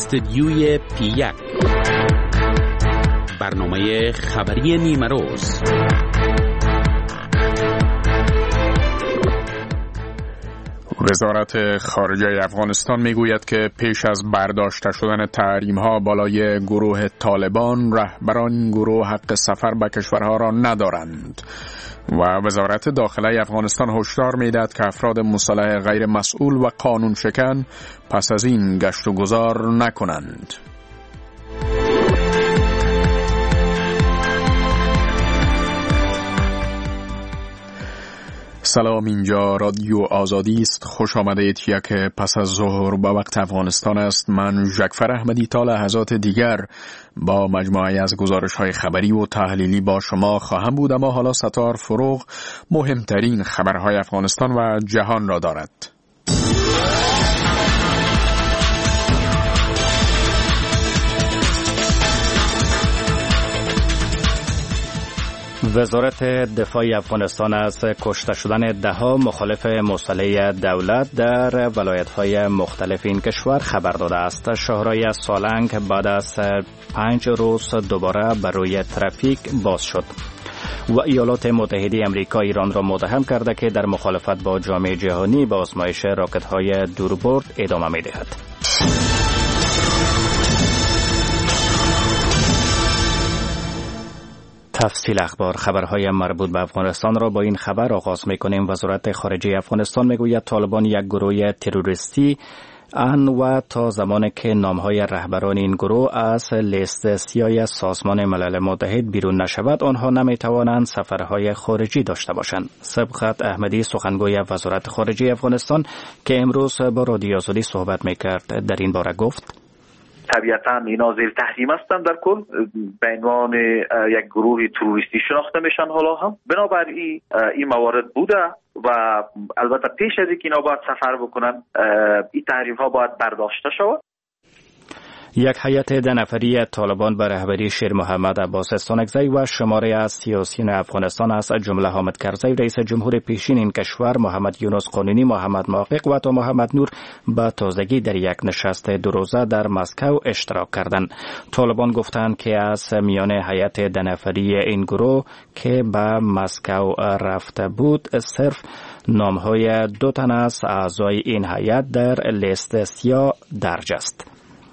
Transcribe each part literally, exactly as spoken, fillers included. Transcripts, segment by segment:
استدیوی پی یک، برنامه خبری نیمه روز. وزارت خارجه افغانستان میگوید که پیش از برداشته شدن تحریم‌ها بالای گروه طالبان، رهبران این گروه حق سفر به کشورها را ندارند و وزارت داخله افغانستان هشدار میدهد که افراد مسلح غیر مسئول و قانون شکن پس از این گشت و گذار نکنند. سلام، اینجا رادیو آزادی است. خوش آمدید. یک پس از ظهر به وقت افغانستان است. من جعفر احمدی تا لحظات دیگر با مجموعه از گزارش‌های خبری و تحلیلی با شما خواهم بود، اما حالا ستار فروغ مهمترین خبرهای افغانستان و جهان را دارد. وزارت دفاع افغانستان از کشته شدن ده‌ها مخالف مسلح دولت در ولایت‌های مختلف این کشور خبر داده است. شاهراه سالنگ بعد از پنج روز دوباره بر روی ترافیک باز شد و ایالات متحده آمریکا ایران را متهم کرده که در مخالفت با جامعه جهانی به آزمایش راکت‌های دوربرد ادامه می‌دهد. تفصیل اخبار. خبرهای مربوط به افغانستان را با این خبر آغاز می‌کنیم. وزارت خارجه افغانستان میگوید طالبان یک گروه تروریستی ان و تا زمانی که نام‌های رهبران این گروه از لیست سیاه سازمان ملل متحد بیرون نشود، آنها نمی‌توانند سفرهای خارجی داشته باشند. سبقت احمدی، سخنگوی وزارت خارجه افغانستان که امروز با رادیو آزادی صحبت می‌کرد، در این باره گفت: طبیعتاً اینا زیر تحریم هستند، در کل به عنوان یک گروه تروریستی شناخته میشن. حالا هم بنابراین این موارد بوده و البته پیش از اینکه اینا باید سفر بکنن این تحریم ها باید برداشته شود. یک هیئت ده نفری طالبان به رهبری شیر محمد عباس استانکزی و شماره از سیاسیون افغانستان از جمله حامد کرزی، رئیس جمهور پیشین این کشور، محمد یونس قانونی، محمد محقق و تا محمد نور به تازگی در یک نشست دو روزه در مسکو اشتراک کردند. طالبان گفتند که از میان هیئت ده نفری این گروه که به مسکو رفته بود، صرف نام‌های دو تن از اعضای این هیئت در لیست سیاه درج است.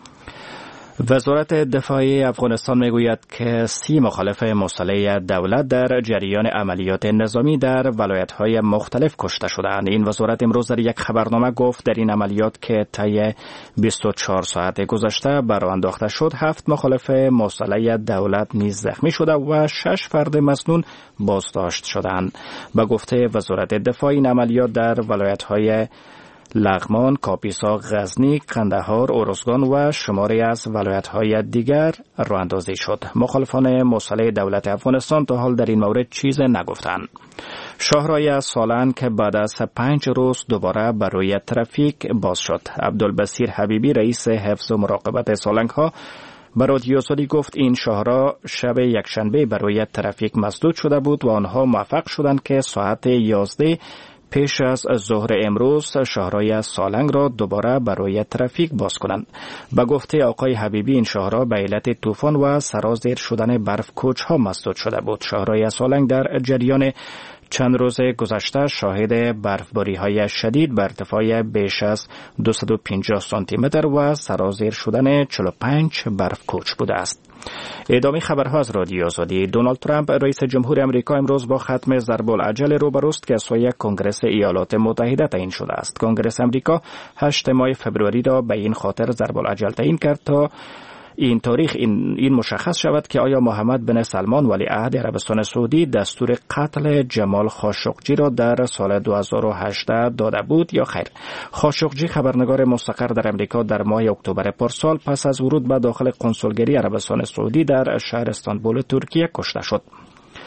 وزارت دفاع افغانستان میگوید که سی مخالف مسلح دولت در جریان عملیات نظامی در ولایت‌های مختلف کشته شدند. این وزارت امروز در یک خبرنامه گفت در این عملیات که طی بیست و چهار ساعت گذشته برآ انداخته شد، هفت مخالف مسلح دولت نیز زخمی شده و شش فرد مسنون بازداشت شدند. به گفته وزارت دفاع این عملیات در ولایت‌های لغمان، کاپیسا، غزنی، قندهار، ارزگان و شماری از ولایت‌های دیگر راه اندازی شد. مخالفان مسلح دولت افغانستان تا حال در این مورد چیز نگفتند. شاهراه سالنگ که بعد از پنج روز دوباره بر روی ترافیک باز شد. عبدالبصیر حبیبی، رئیس حفظ و مراقبت سالنگ ها، به رادیو آزادی گفت این شاهراه شب یکشنبه بر روی ترافیک مسدود شده بود و آنها موفق شدند که ساعت یازده پیش از ظهر امروز شاهراه سالنگ را دوباره برای ترافیک باز کنند. به گفته آقای حبیبی این شاهراه به علت طوفان و سرازیر شدن برف کوچ ها مسدود شده بود. شاهراه سالنگ در جریان چند روز گذشته شاهد برفباری های شدید به ارتفاع بیش از دویست و پنجاه سانتی متر و سرازیر شدن چهل و پنج برف کوچ بوده است. ادامه خبرها از رادیو آزادی. دونالد ترامپ رئیس جمهور آمریکا امروز با ختم ضرب العجل روبروست که سوی کنگره ایالات متحده تعیین شده است. کنگره آمریکا هشتم ماه فوریه را به این خاطر ضرب العجل تعیین کرد تا این تاریخ این, این مشخص شود که آیا محمد بن سلمان ولیعهد عربستان سعودی دستور قتل جمال خاشقجی را در سال دو هزار و هجده داده بود یا خیر. خاشقجی خبرنگار مستقر در امریکا در ماه اکتبر پارسال پس از ورود به داخل کنسولگری عربستان سعودی در شهر استانبول ترکیه کشته شد.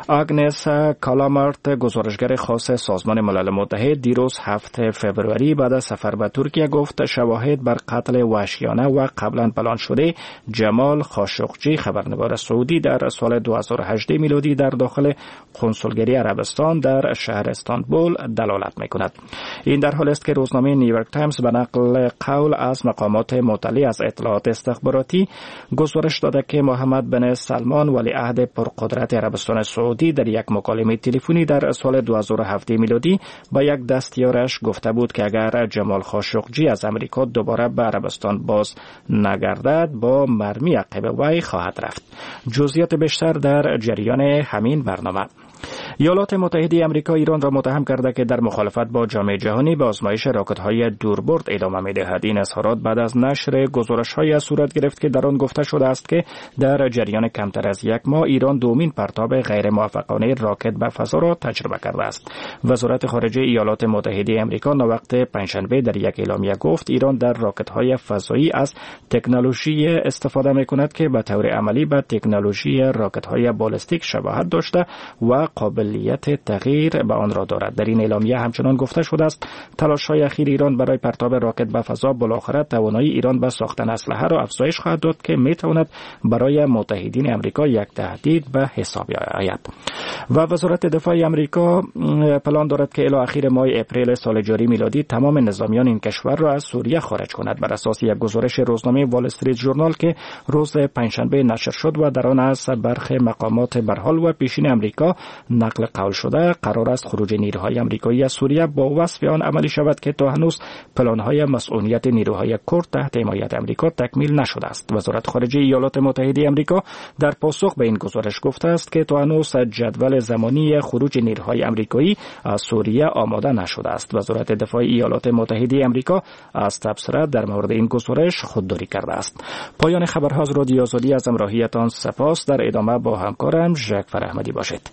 آگنس کالامارت، گزارشگر خاص سازمان ملل متحد، دیروز هفتم فوریه بعد از سفر به ترکیه گفت شواهد بر قتل وحشیانه و قبلا پلان شده جمال خاشقجی، خبرنگار سعودی، در سال دو هزار و هجده میلادی در داخل کنسولگری عربستان در شهر استانبول دلالت می‌کند. این در حالی است که روزنامه نیویورک تایمز به نقل قول از مقامات مطلع از اطلاعات استخباراتی گزارش داده که محمد بن سلمان ولیعهد پرقدرت عربستان سعودی در یک مکالمه تلفنی در سال دو هزار و هفده میلادی با یک دستیارش گفته بود که اگر جمال خاشقجی از امریکا دوباره به عربستان باز نگردد با مرمی عقب وی خواهد رفت. جزئیات بیشتر در جریان همین برنامه. ایالات متحده آمریکا ایران را متهم کرده که در مخالفت با جامعه جهانی به آزمایش راکت‌های دوربرد ادامه می‌دهد. این اظهارات بعد از نشر گزارش‌های صورت گرفت که در آن گفته شده است که در جریان کمتر از یک ماه ایران دومین پرتاب غیر موفقانه راکت به فضا را تجربه کرده است. وزارت خارجه ایالات متحده آمریکا نوبت پنجشنبه در یک اعلامیه گفت ایران در راکت‌های فضایی از تکنولوژی استفاده می‌کند که به طور عملی به تکنولوژی راکت‌های بالستیک شباهت داشته و قابلیت تغییر به آن را دارد. در این اعلامیه همچنان گفته شده است تلاش‌های اخیر ایران برای پرتاب راکت به فضا بالاخره توانایی ایران به ساختن اسلحه را افزایش خواهد داد که میتواند برای متحدین آمریکا یک تهدید به حساب آید. و وزارت دفاع آمریکا پلان دارد که الی اخیر ماه اپریل سال جاری میلادی تمام نظامیان این کشور را از سوریه خارج کند. بر اساس یک گزارش روزنامه وال استریت ژورنال که روز پنجشنبه نشر شد و در آن از برخی مقامات برحال و پیشین آمریکا نقل قول شده قرار است خروج نیروهای آمریکایی از سوریه با وصف آن عملی شود که تا هنوز پلان‌های مسئولیت نیروهای کرد تحت حمایت آمریکا تکمیل نشده است. وزارت خارجه ایالات متحده آمریکا در پاسخ به این گزارش گفته است که تا هنوز جدول زمانی خروج نیروهای آمریکایی از سوریه آماده نشده است. وزارت دفاع ایالات متحده آمریکا از تبصره در مورد این گزارش خودداری کرده است. پایان خبرها از رادیو آزادی از همراهیتان سپاس. در ادامه با همکارم ژاکفر احمدی باشید.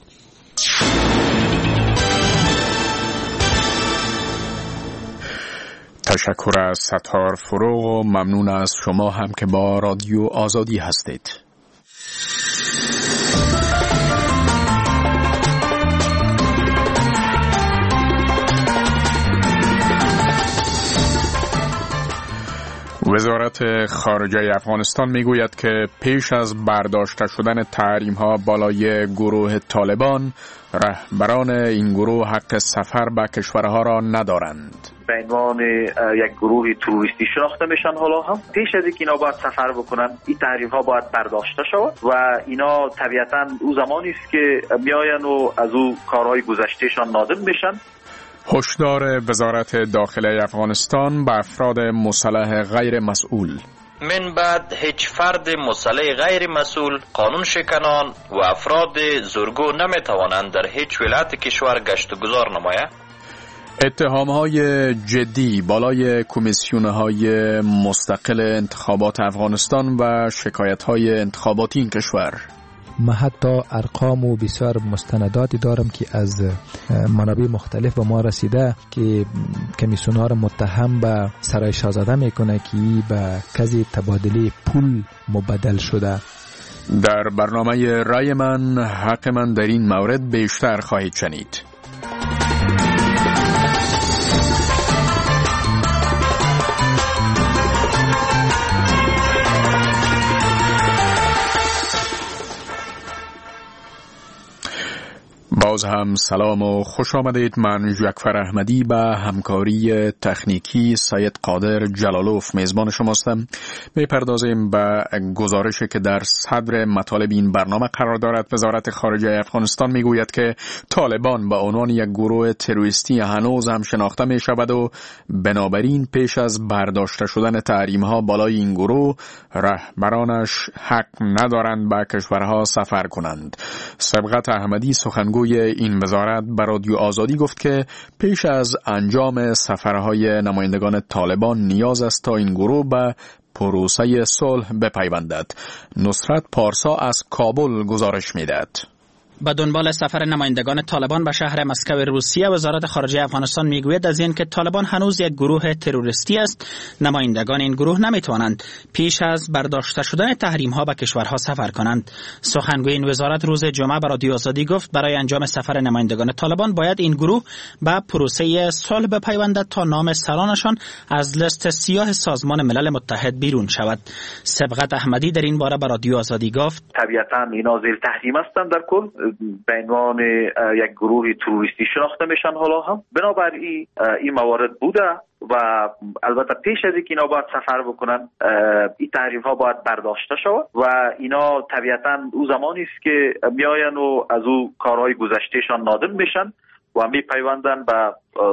تشکر از ستار فروغ و ممنون از شما هم که با رادیو آزادی هستید. وزارت خارجه افغانستان میگوید که پیش از برداشته شدن تحریم‌ها بالای گروه طالبان، رهبران این گروه حق سفر به کشورها را ندارند. به عنوان یک گروه تروریستی شناخته میشن. حالا هم پیش از اینکه اینا باید سفر بکنن این تحریم‌ها باید برداشته شود و اینا طبیعتاً او زمانی است که میاین و از او کارهای گذشتهشان نادم میشن. هشدار وزارت داخله افغانستان به افراد مسلح غیر مسئول. من بعد هیچ فرد مسلح غیر مسئول، قانون شکنان و افراد زورگو نمیتوانند در هیچ ولایت کشور گشت و گذار نماید. اتهام‌های جدی بالای کمیسیون‌های مستقل انتخابات افغانستان و شکایت‌های انتخاباتی این کشور. من حتی ارقام و بسیار مستنداتی دارم که از منابع مختلف به ما رسیده که کمیسیون ها را متهم به سرای شاهزاده میکنه که به کسی تبادله پول مبدل شده. در برنامه رای من حق من در این مورد بیشتر خواهید شنید. باز هم سلام و خوش آمدید. من ژاکفر احمدی به همکاری تکنیکی سید قادر جلالوف میزبان شماستم. میپردازیم به گزارشی که در صدر مطالب این برنامه قرار دارد. وزارت خارجه افغانستان میگوید که طالبان به عنوان یک گروه تروریستی هنوز هم شناخته می شود و بنابراین پیش از برداشته شدن تحریم ها بالای این گروه، رهبرانش حق ندارند به کشورها سفر کنند. سبقت احمدی سخنگوی این وزارت به رادیو آزادی گفت که پیش از انجام سفرهای نمایندگان طالبان نیاز است تا این گروه به پروسه صلح بپیوندد. نصرت پارسا از کابل گزارش می‌دهد. به دنبال سفر نمایندگان طالبان به شهر مسکو روسیه، وزارت خارجه افغانستان میگوید از این که طالبان هنوز یک گروه تروریستی است، نمایندگان این گروه نمیتوانند پیش از برداشته شدن تحریم ها به کشورها سفر کنند. سخنگوی این وزارت روز جمعه به رادیو آزادی گفت برای انجام سفر نمایندگان طالبان باید این گروه به پروسه صلح بپیوندد تا نام سرانشان از لیست سیاه سازمان ملل متحد بیرون شود. سبقت احمدی در این باره به رادیو آزادی گفت طبیعتاً اینا زیر تحریم هستند در کل، به عنوان یک گروه تروریستی شناخته میشن حالا هم. بنابراین این موارد بوده و البته پیش از اینکه اینا باید سفر بکنن این تحریم ها باید برداشته شود و اینا طبیعتاً او زمانی است که میاین و از او کارهای گذشتهشان نادم میشن و میپیوندن به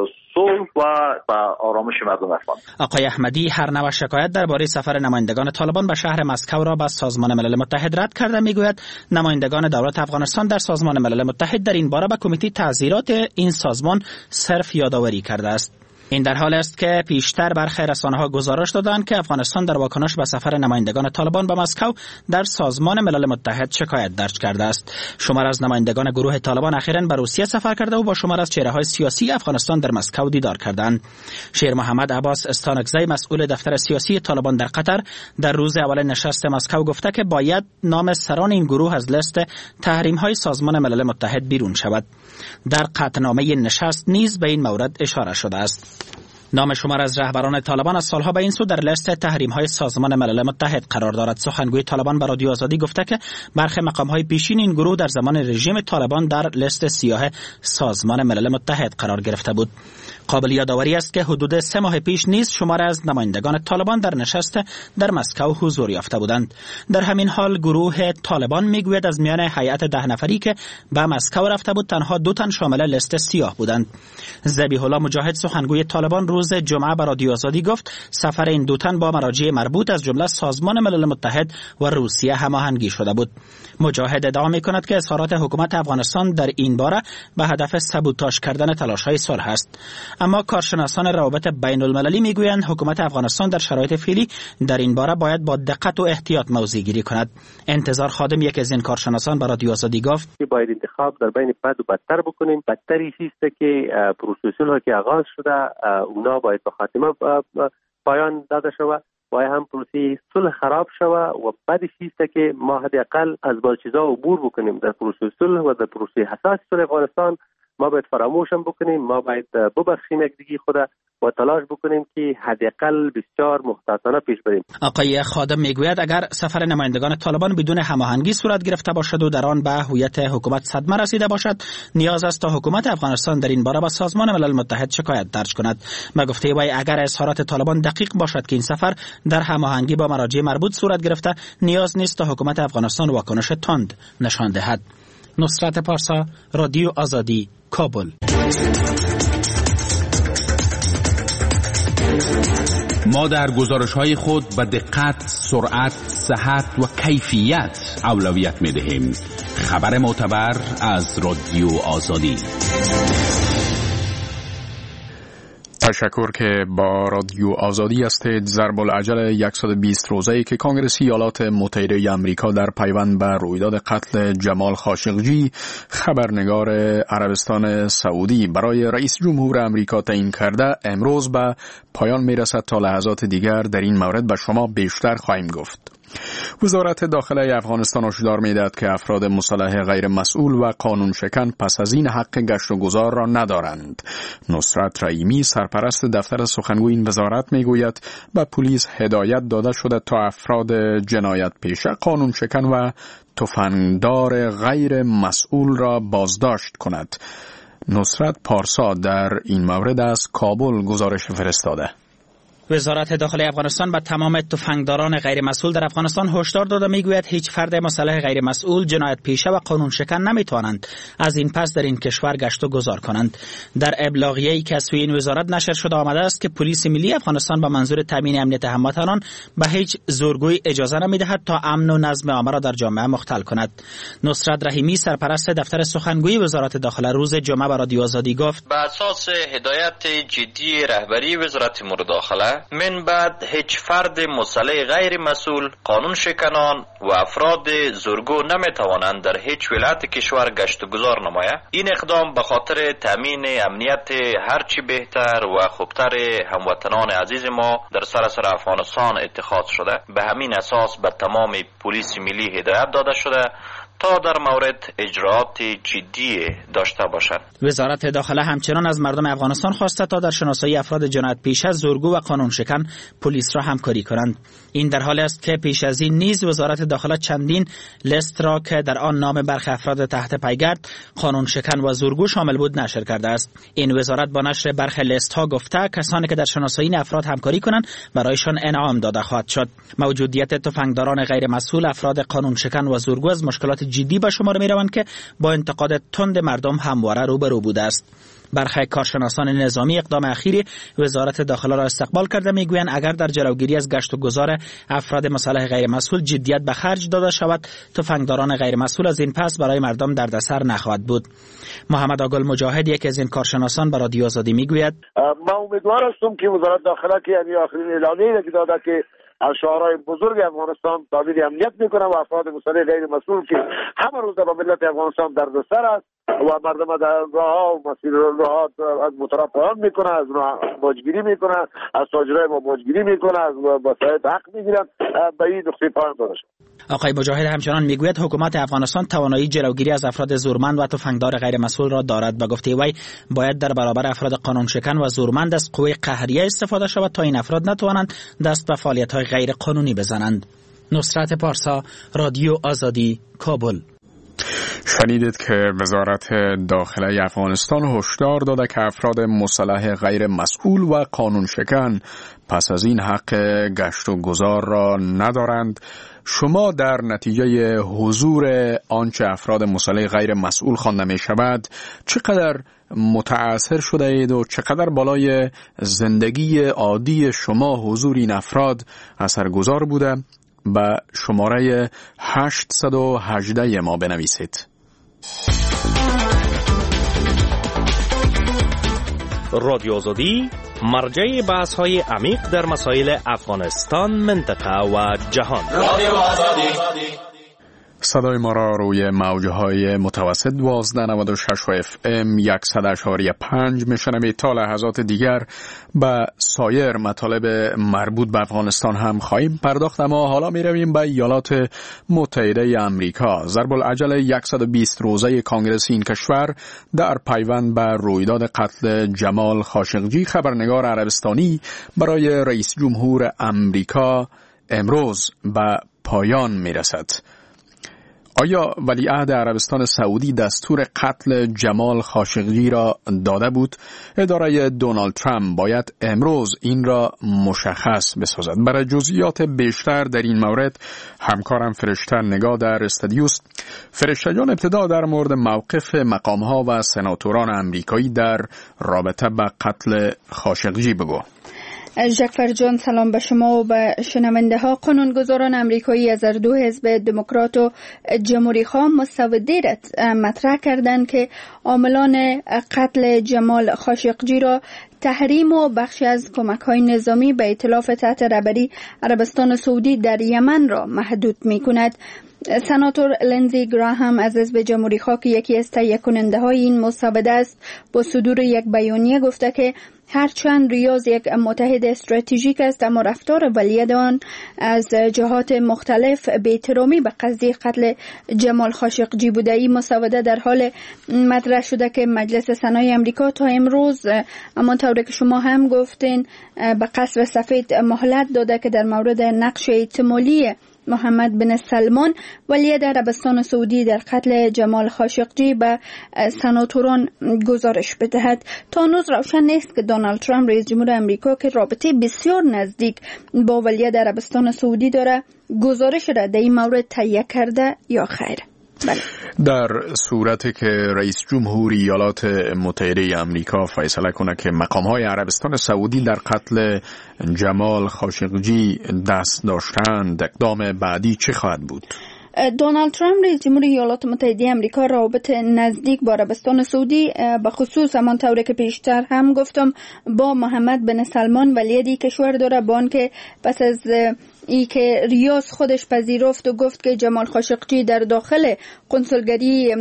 صلح و به آرامش مردم افغان. آقای احمدی هر نوع شکایت درباره سفر نمایندگان طالبان به شهر مسکو را به سازمان ملل متحد رد کرده. میگوید نمایندگان دولت افغانستان در سازمان ملل متحد در این باره به کمیته تعزیرات این سازمان صرف یادآوری کرده است. این در حال است که پیشتر برخی رسانه‌ها گزارش دادند که افغانستان در واکنش به سفر نمایندگان طالبان به مسکو در سازمان ملل متحد شکایت درج کرده است. شمار از نمایندگان گروه طالبان اخیراً به روسیه سفر کرده و با شمار از چهره‌های سیاسی افغانستان در مسکو دیدار کردند. شیر محمد عباس استانکزی مسئول دفتر سیاسی طالبان در قطر در روز اول نشست مسکو گفته که باید نام سران این گروه از لیست تحریم‌های سازمان ملل متحد بیرون شود. در قطعنامه نشست نیز به این مورد اشاره شده است. نام شمار از رهبران طالبان از سالها به این سو در لیست تحریم‌های سازمان ملل متحد قرار دارد. سخنگوی طالبان به رادیو آزادی گفته که برخی مقام‌های پیشین این گروه در زمان رژیم طالبان در لیست سیاه سازمان ملل متحد قرار گرفته بود. قابل یادآوری است که حدود سه ماه پیش نیز شمار از نمایندگان طالبان در نشست در مسکو حضور یافته بودند. در همین حال گروه طالبان میگوید از میان هیئت ده نفری که به مسکو رفته بود تنها دو تن شامل لیست سیاه بودند. ذبیح الله مجاهد سخنگوی طالبان روز جمعه به رادیو آزادی گفت سفر این دو تن با مراجع مربوط از جمله سازمان ملل متحد و روسیه هماهنگی شده بود. مجاهد ادعا می‌کند که اظهارات حکومت افغانستان در این باره به هدف سابوتاژ کردن تلاش‌های صلح است. اما کارشناسان روابط بین المللی میگویند حکومت افغانستان در شرایط فعلی در این باره باید با دقت و احتیاط موضع گیری کند. انتظار خادم یک از این کارشناسان به رادیو آزادی گفت که باید انتخاب در بین بد و بدتر بکنیم. بدتری چیست که پروسه که آغاز شده اونا باید به خاتمه پایان داده شود و هم پروسه صلح خراب شود و بعد چیست که ما حداقل از بعض چیزا عبور بکنیم. در پروسه صلح و در پروسه حساس صلح افغانستان ما باید فراموشم بکنیم، ما باید ببخشیم یک دیگه خود و تلاش بکنیم که حداقل بسیار محتاطانه پیش بریم. آقای خادم میگوید اگر سفر نمایندگان طالبان بدون هماهنگی صورت گرفته باشد و در آن به هویت حکومت صدمه رسیده باشد، نیاز است تا حکومت افغانستان در این باره با سازمان ملل متحد شکایت درج کند. به گفته وی اگر اظهارات طالبان دقیق باشد که این سفر در هماهنگی با مراجع مربوط صورت گرفته، نیاز نیست تا حکومت افغانستان واکنش تند نشان دهد. نصرت پارسا، رادیو آزادی، کابل. ما در گزارش‌های خود به دقت، سرعت، صحت و کیفیت اولویت می‌دهیم. خبر معتبر از رادیو آزادی. تشکر که با رادیو آزادی هستید. ضرب العجل صد و بیست روزه‌ای که کنگرس ایالات متحده آمریکا در پیوند به رویداد قتل جمال خاشقجی خبرنگار عربستان سعودی برای رئیس جمهور آمریکا تعیین کرده امروز به پایان میرسد. تا لحظات دیگر در این مورد به شما بیشتر خواهیم گفت. وزارت داخله افغانستان هشدار می‌دهد که افراد مسلح غیر مسئول و قانون شکن پس از این حق گشت و گذار را ندارند. نصرت رحیمی سرپرست دفتر سخنگوی این وزارت میگوید به پلیس هدایت داده شده تا افراد جنایت پیشه، قانون شکن و تفنگدار غیر مسئول را بازداشت کند. نصرت پارسا در این مورد از کابل گزارش فرستاده. وزارت داخلی افغانستان به تمام تفنگداران غیر مسئول در افغانستان هشدار داده میگوید هیچ فرد مسلح غیر مسئول، جنایت پیشه و قانون شکن نمیتوانند از این پس در این کشور گشت و گذار کنند. در ابلاغیه‌ای که از سوی این وزارت نشر شده آمده است که پلیس ملی افغانستان به منظور تامین امنیت هموطنان به هیچ زورگویی اجازه نمیدهد تا امن و نظم عامه را در جامعه مختل کند. نصرت رحیمی سرپرست دفتر سخنگوی وزارت داخله روز جمعه به رادیو آزادی گفت به اساس هدایت جدی رهبری وزارت امور داخله من بعد هیچ فرد مسلح غیر مسئول، قانون شکنان و افراد زورگو نمیتوانند در هیچ ولایت کشور گشت و گذار نماید. این اقدام به خاطر تامین امنیت هرچی بهتر و خوبتر هموطنان عزیز ما در سراسر افغانستان اتخاذ شده. به همین اساس به تمام پلیس ملی هدایت داده شده تا در مورد اجراعات جدی داشته باشند. وزارت داخله همچنان از مردم افغانستان خواسته تا در شناسایی افراد جنایت پیشه، زورگو و قانون شکن پلیس را همکاری کنند. این در حالی است که پیش از این نیز وزارت داخله چندین لیست را که در آن نام برخی افراد تحت پیگرد قانون شکن و زورگو شامل بود نشر کرده است. این وزارت با نشر برخی لیست ها گفته کسانی که در شناسایی این افراد همکاری کنند برایشان انعام داده خواهد شد. موجودیت تفنگداران غیر مسئول، افراد قانون شکن و زورگو از مشکلات جدی به شمار می روند که با انتقاد تند مردم همواره روبرو بوده است. برخی کارشناسان نظامی اقدام اخیری وزارت داخله را استقبال کرده میگویند اگر در جلوگیری از گشت و گذار افراد مسلح غیر مسئول جدیت به خرج داده شود، تفنگداران غیر مسئول از این پس برای مردم دردسر نخواهد بود. محمد آگل مجاهد یکی از این کارشناسان به رادیو آزادی میگوید من امیدوار هستم که وزارت داخله که یعنی آخرین اعلامیه‌ای که داده که از شعارهای بزرگ افغانستان تامین امنیت میکنه و افراد مسلح غیر مسئول که همه روز با ملت افغانستان دردسر است و مردم در راه و مسیر راه از موتورها پایان میکنه، از موجگیری میکنه، از تاجرای ما موجگیری میکنه، از وسایل حق میگیرن، به این نقطه پایان داده شد. آقای مجاهد همچنان میگوید حکومت افغانستان توانایی جلوگیری از افراد زورمند و تفنگدار غیر مسئول را دارد. به گفته وی باید در برابر افراد قانون شکن و زورمند از قوه قهریه استفاده شود تا این افراد نتوانند دست به فعالیت‌های غیر قانونی بزنند. نصرت پارسا، رادیو آزادی، کابل. شنیدید که وزارت داخله افغانستان هشدار داده که افراد مسلح غیر مسئول و قانون شکن پس از این حق گشت و گذار را ندارند. شما در نتیجه حضور آنچه افراد مسلح غیر مسئول خوانده می شود چقدر متأثر شده اید و چقدر بالای زندگی عادی شما حضور این افراد اثرگذار بوده؟ به شماره هشتصد و هجده ما بنویسید. رادیو آزادی مرجع بحث های عمیق در مسائل افغانستان، منطقه و جهان. رادیو آزادی. صدای ما را روی موجهای متوسط دوازده نود و شش و اف ام صد و پنج میشنوید. تا لحظات دیگر به سایر مطالب مربوط به افغانستان هم خواهیم پرداخت، اما حالا می رویم به ایالات متحده امریکا. ضرب العجل صد و بیست روزه کانگرس این کشور در پیوند به رویداد قتل جمال خاشقجی، خبرنگار عربستانی، برای رئیس جمهور امریکا امروز به پایان می رسد. آیا ولیعهد عربستان سعودی دستور قتل جمال خاشقجی را داده بود؟ اداره دونالد ترامپ باید امروز این را مشخص بسازد. برای جزئیات بیشتر در این مورد همکارم فرشته نگاه در استودیوست. فرشته جان، ابتدا در مورد موقف مقام‌ها و سناتوران آمریکایی در رابطه با قتل خاشقجی بگو. جعفر جان، سلام به شما و به شنونده ها. قانونگذاران امریکایی از هر دو حزب دموکرات و جمهوری خواه مسودی را مطرح کردند که عاملان قتل جمال خاشقجی را تحریم و بخشی از کمک‌های نظامی به ائتلاف تحت رهبری عربستان سعودی در یمن را محدود می‌کند. سناتور لینزی گراهام از حزب جمهوری خواه که یکی از تهیه کننده های این مسوده است، با صدور یک بیانیه گفته که هرچند ریاض یک متحد استراتژیک است، اما رفتار ولیعهد آن از جهات مختلف بی‌احترامی به قضیه قتل جمال خاشقجی بوده. این مسوده در حال مطرح شده که مجلس سنای امریکا تا امروز، اما طوری که شما هم گفتین، به قصر سفید مهلت داده که در مورد نقش احتمالی محمد بن سلمان ولیعهد عربستان سعودی در قتل جمال خاشقجی به سناتوران گزارش بدهد. تا هنوز روشن نیست که دونالد ترامپ رئیس جمهور امریکا که رابطه بسیار نزدیک با ولیعهد عربستان سعودی داره، گزارش را در این مورد تهیه کرده یا خیر. بله. در صورتی که رئیس جمهور ایالات متحده امریکا فیصله کنه که مقام‌های عربستان سعودی در قتل جمال خاشقجی دست داشتند، اقدام بعدی چه خواهد بود؟ دونالد ترامپ رئیس جمهور ایالات متحده آمریکا روابط نزدیک با عربستان سعودی به خصوص همان طوری که پیشتر هم گفتم با محمد بن سلمان ولی کشور داره، با آنکه پس از ای که ریاض خودش پذیرفت و گفت که جمال خاشقجی در داخل کنسولگری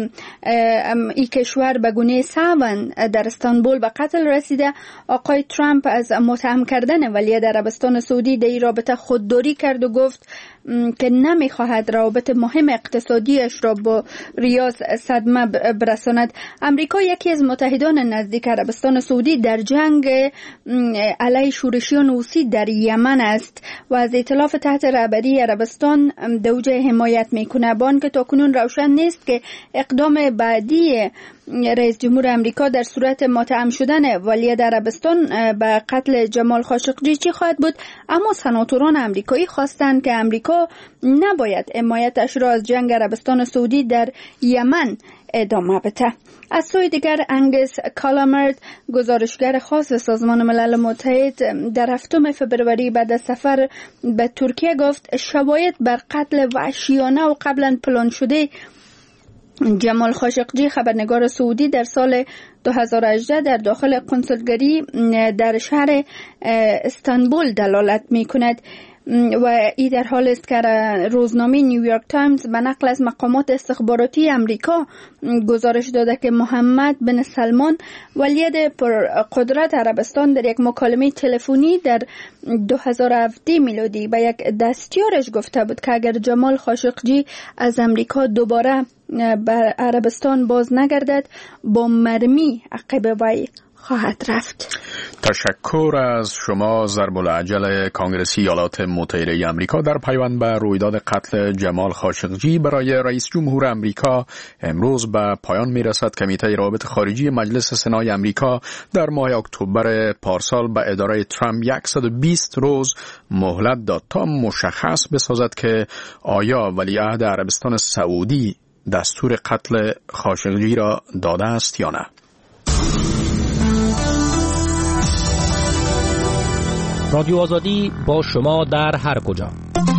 ای کشور به گونه ساون در استانبول به قتل رسیده، آقای ترامپ از متهم کردن ولی در عربستان سعودی در این رابطه خودداری کرد و گفت که نمیخواهد روابط مهم اقتصادیش را با ریاض صدمه برساند. امریکا یکی از متحدان نزدیک عربستان سعودی در جنگ علیه شورشیان حوثی در یمن است و از ائتلاف تحت رهبری عربستان دوجه حمایت میکنه. با آنکه تاکنون روشن نیست که اقدام بعدی رئیس جمهور امریکا در صورت متهم شدن ولی در عربستان به قتل جمال خاشقجی چی خواهد بود، اما سناتوران امریکایی خواستند که امریکا نباید حمایتش را از جنگ عربستان سعودی در یمن ادامه بده. از سوی دیگر انگس کالامرد گزارشگر خاص سازمان ملل متحد در هفتم فبروری بعد از سفر به ترکیه گفت شواهد بر قتل وحشیانه و قبلا پلان شده جمال خاشقجی خبرنگار سعودی در سال دو هزار و هجده در داخل کنسولگری در شهر استانبول دلالت می کند و این در حال است که روزنامه نیویورک تایمز به نقل از مقامات استخباراتی امریکا گزارش داده که محمد بن سلمان ولید پر قدرت عربستان در یک مکالمه تلفنی در دو هزار و هفده میلادی به یک دستیارش گفته بود که اگر جمال خاشقجی از امریکا دوباره به عربستان باز نگردد با مرمی عقب وی خواهد رفت. تشکر از شما ضرب العجل کانگرسی ایالات متحده آمریکا. در پیوند به رویداد قتل جمال خاشقجی برای رئیس جمهور آمریکا امروز به پایان میرسد. کمیته روابط خارجی مجلس سنای آمریکا در ماه اکتبر پارسال به اداره ترامپ صد و بیست روز مهلت داد تا مشخص بسازد که آیا ولیعهد عربستان سعودی دستور قتل خاشقجی را داده است یا نه. رادیو آزادی با شما در هر کجا.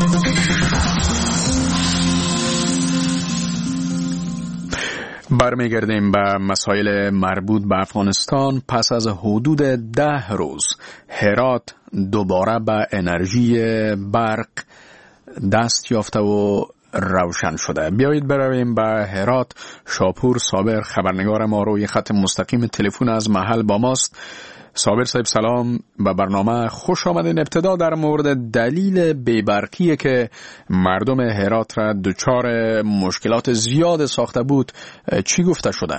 برمیگردیم به مسائل مربوط به افغانستان. پس از حدود ده روز هرات دوباره به انرژی برق دست یافته و روشن شده. بیایید برویم به هرات. شاپور صابر خبرنگار ما روی خط مستقیم تلفن از محل با ماست. صابر صاحب سلام، به برنامه خوش آمدین. ابتدا در مورد دلیل بی‌برقی که مردم هرات را دچار مشکلات زیاد ساخته بود چی گفته شده؟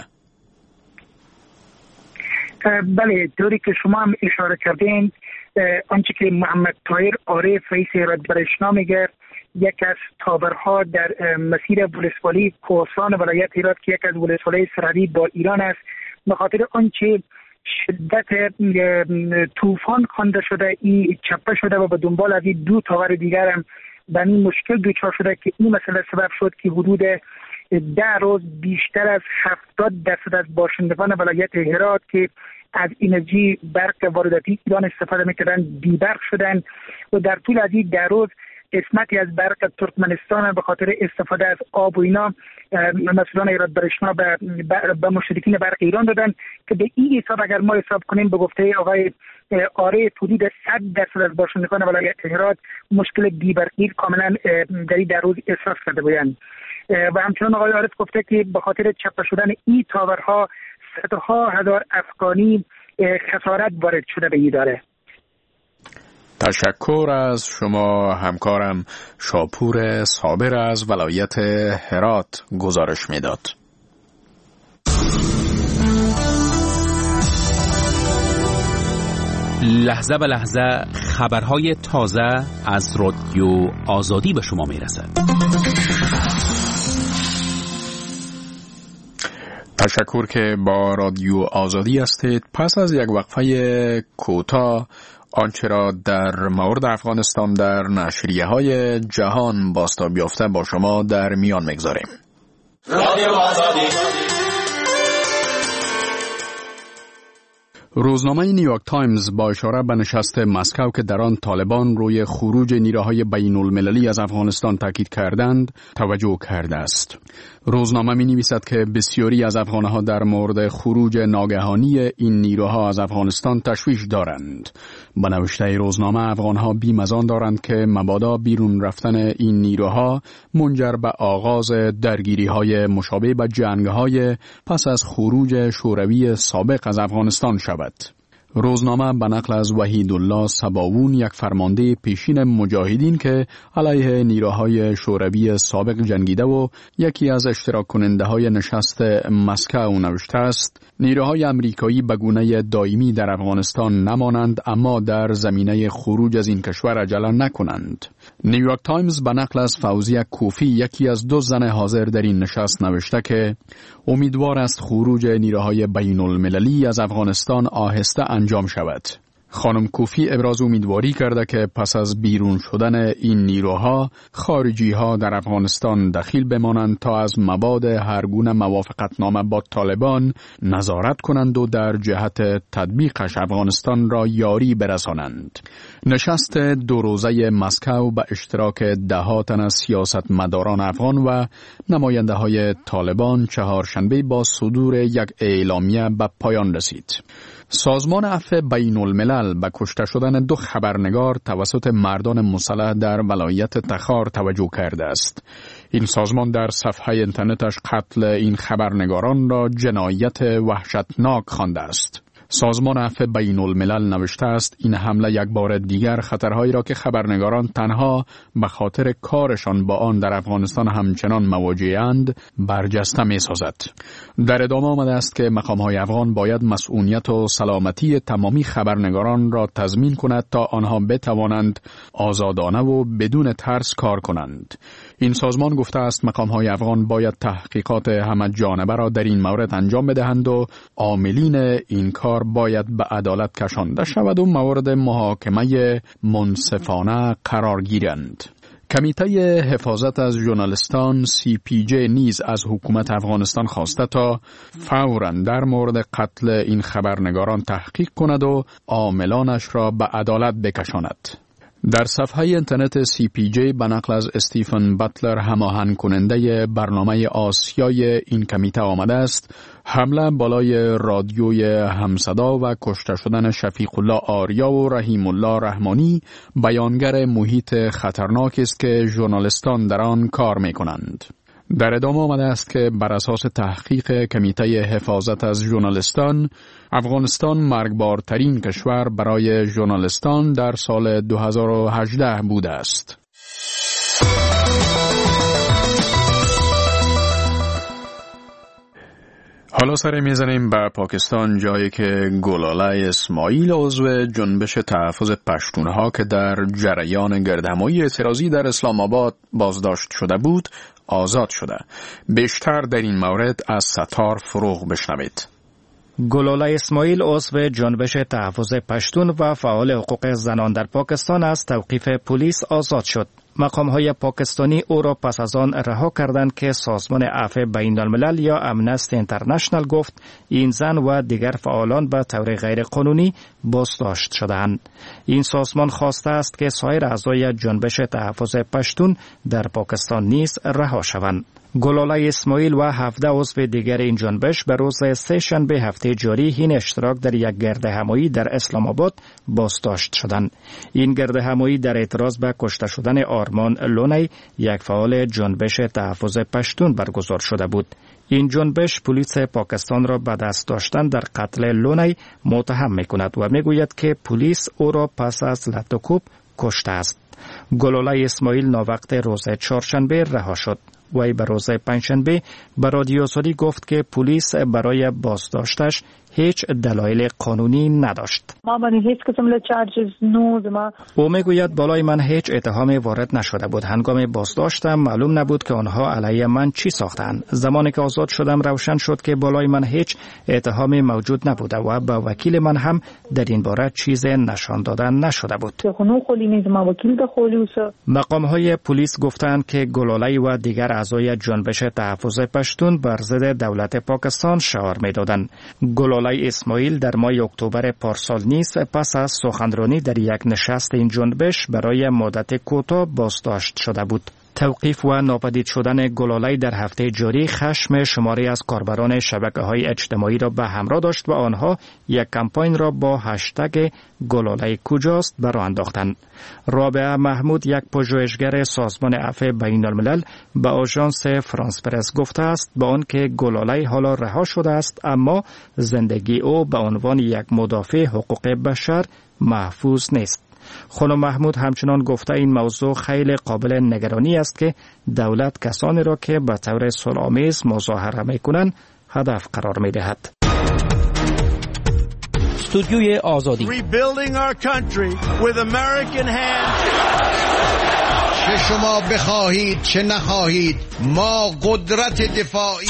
بله، طوری که شما هم اشاره کردین، آنچه که محمد طاهر عارف رئیس هرات برشنا میگه یک از تاورها در مسیر ولسوالی کوهستان ولایت هرات که یک از ولسوالی سرحدی با ایران است، به خاطر آنچه شدت طوفان خوانده شده این چپه شده و به دنبال از این دو تاور دیگر هم به این مشکل دچار شده که این مسئله سبب شد که حدود ده روز بیشتر از هفتاد درصد از باشندگان ولایت هرات که از انرژی برق وارداتی ایران استفاده میکردن بی برق شدن و در طول از این ده روز قسمتی از برق ترکمنستان به خاطر استفاده از آب و اینا مسئولان ایراد برشنا به, به مشترکین برق ایران دادن که به این حساب اگر ما حساب کنیم به گفته آقای عارف حدود صد درصد از باشندگان ولایت هرات مشکل بی‌برقی کاملا در این روز احساس کرده بودند. و همچنان آقای عارف گفته که به خاطر چپه شدن این تاورها صدها هزار افغانی خسارت وارد شده به این اداره. تشکر از شما همکارم شاپور صابر از ولایت هرات گزارش میداد. لحظه به لحظه خبرهای تازه از رادیو آزادی به شما میرسد. تشکر که با رادیو آزادی هستید. پس از یک وقفه کوتاه آنچه را در مورد افغانستان در نشریه های جهان بازتاب یافته با شما در میان میگذاریم. رادیو آزادی. روزنامه نیویورک تایمز با اشاره به نشست مسکو که در آن طالبان روی خروج نیروهای بین المللی از افغانستان تاکید کردند توجه کرده است. روزنامه می نویسد که بسیاری از افغانها در مورد خروج ناگهانی این نیروها از افغانستان تشویش دارند. به نوشته روزنامه افغانها بیم از آن دارند که مبادا بیرون رفتن این نیروها منجر به آغاز درگیری های مشابه به جنگ های پس از خروج شوروی سابق از افغانستان شود. روزنامه به نقل از وحیدالله سباوون، یک فرمانده پیشین مجاهدین که علیه نیروهای شوروی سابق جنگیده و یکی از اشتراک کننده های نشست مسکو نوشته است: نیروهای امریکایی به گونه دائمی در افغانستان نمانند، اما در زمینه خروج از این کشور عجله نکنند. نیویورک تایمز به نقل از فوزیه کوفی، یکی از دو زن حاضر در این نشست، نوشته که امیدوار است خروج نیروهای بین المللی از افغانستان آهسته انجام شود. خانم کوفی ابراز امیدواری کرده که پس از بیرون شدن این نیروها خارجی ها در افغانستان دخیل بمانند تا از مباد هر گونه موافقتنامه با طالبان نظارت کنند و در جهت تطبیقش افغانستان را یاری برسانند. نشست دو روزه مسکو به اشتراک ده ها تن از سیاستمداران افغان و نماینده های طالبان چهارشنبه با صدور یک اعلامیه به پایان رسید. سازمان عفو بین الملل به کشته شدن دو خبرنگار توسط مردان مسلح در ولایت تخار توجه کرده است. این سازمان در صفحه اینترنتش قتل این خبرنگاران را جنایت وحشتناک خوانده است. سازمان عفو بین الملل نوشته است این حمله یک بار دیگر خطرهایی را که خبرنگاران تنها به خاطر کارشان با آن در افغانستان همچنان مواجه‌اند برجسته می سازد. در ادامه آمده است که مقام‌های افغان باید مسئولیت و سلامتی تمامی خبرنگاران را تضمین کند تا آنها بتوانند آزادانه و بدون ترس کار کنند. این سازمان گفته است مقام‌های افغان باید تحقیقات همه جانبه را در این مورد انجام بدهند و عاملین این کار باید به عدالت کشانده شود و مورد محاکمه منصفانه قرار گیرند. کمیته حفاظت از ژورنالیستان سی پی جی نیز از حکومت افغانستان خواسته تا فوراً در مورد قتل این خبرنگاران تحقیق کند و عاملانش را به عدالت بکشاند. در صفحه اینترنت سی پی جی به نقل از استیفن باتلر، هماهنگ کننده برنامه آسیای این کمیته آمده است: حمله بالای رادیوی همصدا و کشته شدن شفیق الله آریا و رحیم الله رحمانی بیانگر محیط خطرناک است که ژورنالیستان در آن کار می کنند. در ادامه آمده است که بر اساس تحقیق کمیته حفاظت از ژورنالیستان، افغانستان مرگبارترین کشور برای ژورنالیستان در سال دو هزار و هجده بوده است. حالا سر میزنیم به پاکستان، جایی که گلالای اسماعیل عضو جنبش تحفظ پشتونها که در جریان گردهمایی اعتراضی در اسلام آباد بازداشت شده بود آزاد شده. بیشتر در این مورد از ستار فروغ بشنوید. گلالای اسماعیل عضو جنبش تحفظ پشتون و فعال حقوق زنان در پاکستان از توقیف پلیس آزاد شد. مقام‌های پاکستانی او را پس از آن رها کردند که سازمان عفو بین الملل یا امنستی اینترنشنال گفت این زن و دیگر فعالان به طور غیر قانونی بازداشت شدند. این سازمان خواسته است که سایر اعضای جنبش تحفظ پشتون در پاکستان نیز رها شوند. گلالای اسماعیل و هفده عضو دیگر این جنبش به روز سه شنبه هفته جاری این اشتراک در یک گردهمایی در اسلام آباد بازداشت شدند. این گردهمایی در اعتراض به کشته شدن آرمان لونی، یک فعال جنبش تحفظ پشتون، برگزار شده بود. این جنبش پلیس پاکستان را به دست داشتن در قتل لونی متهم می‌کند و می‌گوید که پلیس او را پس از لط و کوب کشته است. گلالای اسماعیل ناوقت روز چهارشنبه رها شد. وی به روز پنجشنبه به رادیو آزادی گفت که پلیس برای بازداشتش هیچ دلایل قانونی نداشت. او میگوید بالای من هیچ اتهامی وارد نشده بود. هنگام بازداشتم معلوم نبود که آنها علیه من چی ساختند. زمانی که آزاد شدم روشن شد که بالای من هیچ اتهامی موجود نبوده و به وکیل من هم در این باره چیز نشان دادن نشده بود. مقام‌های پلیس گفتند که گلالای و دیگر اعضای جنبش تحفظ پشتون بر ضد دولت پاکستان شعار می‌دادند. گلالای گلالای اسماعیل در ماه اکتبر پارسال نیز پس از سخنرانی در یک نشست این جنبش برای مدت کوتاه بازداشت شده بود. توقیف و ناپدید شدن گلالای در هفته جاری خشم شماری از کاربران شبکه‌های اجتماعی را به همراه داشت و آنها یک کمپاین را با هشتگ گلالای کجاست برآ انداختند. رابعه محمود، یک پژوهشگر سازمان عفو بین الملل، به آژانس فرانس پرس گفته است با آنکه گلالای حالا رها شده است اما زندگی او به عنوان یک مدافع حقوق بشر محفوظ نیست. خانم محمود همچنان گفته این موضوع خیلی قابل نگرانی است که دولت کسانی را که به طور صلح‌آمیز مظاهره می‌کنند هدف قرار می‌دهد. استودیوی آزادی. چه شما بخواهید چه نخواهید ما قدرت دفاعی.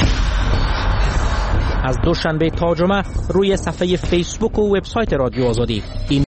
از دوشنبه تا جمعه روی صفحه فیسبوک و وبسایت رادیو آزادی. این